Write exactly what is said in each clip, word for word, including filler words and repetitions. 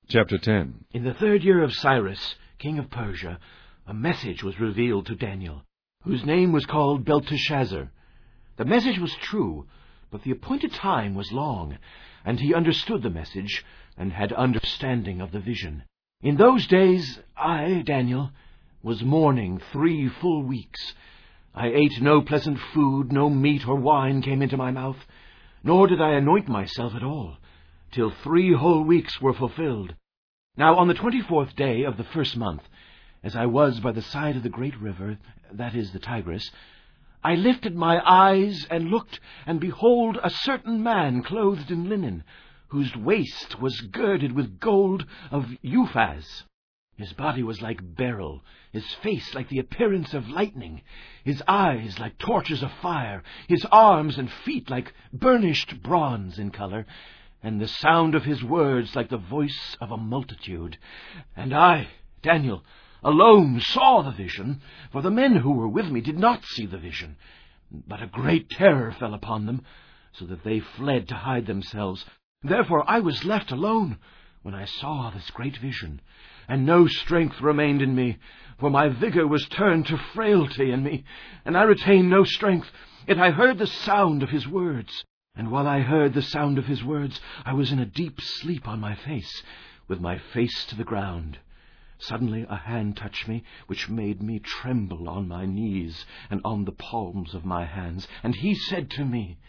Chapter ten. In the third year of Cyrus, king of Persia, a message was revealed to Daniel, whose name was called Belteshazzar. The message was true, but the appointed time was long, and he understood the message, and had understanding of the vision. In those days I, Daniel, was mourning three full weeks. I ate no pleasant food, no meat or wine came into my mouth, nor did I anoint myself at all, till three whole weeks were fulfilled. Now on the twenty-fourth day of the first month, as I was by the side of the great river, that is the Tigris, I lifted my eyes and looked, and behold, a certain man clothed in linen, whose waist was girded with gold of Uphaz. His body was like beryl, his face like the appearance of lightning, his eyes like torches of fire, his arms and feet like burnished bronze in color, and the sound of his words like the voice of a multitude. And I, Daniel, alone saw the vision, for the men who were with me did not see the vision. But a great terror fell upon them, so that they fled to hide themselves. Therefore I was left alone when I saw this great vision, and no strength remained in me, for my vigor was turned to frailty in me, and I retained no strength. Yet I heard the sound of his words, and while I heard the sound of his words, I was in a deep sleep on my face, with my face to the ground. Suddenly a hand touched me, which made me tremble on my knees and on the palms of my hands. And he said to me,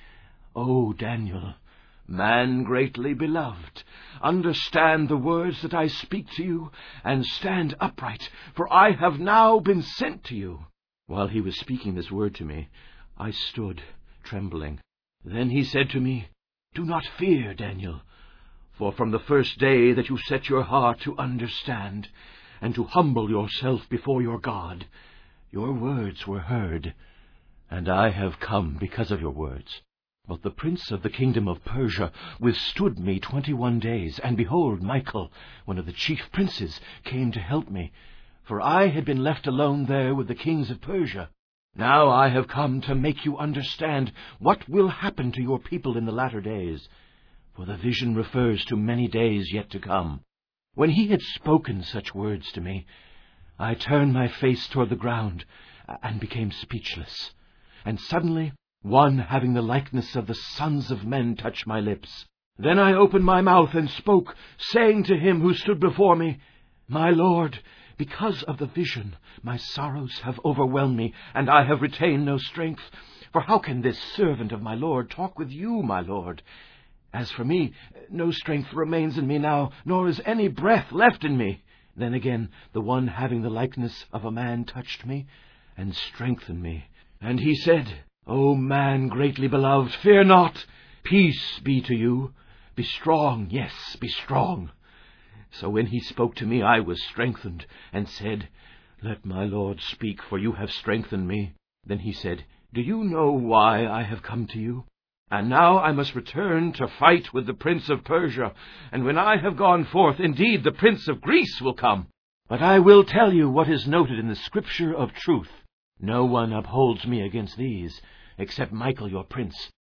O Daniel, man greatly beloved, understand the words that I speak to you, and stand upright, for I have now been sent to you. While he was speaking this word to me, I stood trembling. Then he said to me, Do not fear, Daniel, for from the first day that you set your heart to understand, and to humble yourself before your God, your words were heard, and I have come because of your words. But the prince of the kingdom of Persia withstood me twenty-one days, and behold, Michael, one of the chief princes, came to help me, for I had been left alone there with the kings of Persia. Now I have come to make you understand what will happen to your people in the latter days, for the vision refers to many days yet to come. When he had spoken such words to me, I turned my face toward the ground and became speechless. And suddenly one having the likeness of the sons of men touched my lips. Then I opened my mouth and spoke, saying to him who stood before me, My Lord, because of the vision, my sorrows have overwhelmed me, and I have retained no strength. For how can this servant of my Lord talk with you, my Lord? As for me, no strength remains in me now, nor is any breath left in me. Then again, the one having the likeness of a man touched me, and strengthened me. And he said, O man greatly beloved, fear not. Peace be to you. Be strong, yes, be strong. So when he spoke to me, I was strengthened, and said, Let my Lord speak, for you have strengthened me. Then he said, Do you know why I have come to you? And now I must return to fight with the prince of Persia, and when I have gone forth, indeed the prince of Greece will come. But I will tell you what is noted in the scripture of truth. No one upholds me against these, except Michael your prince,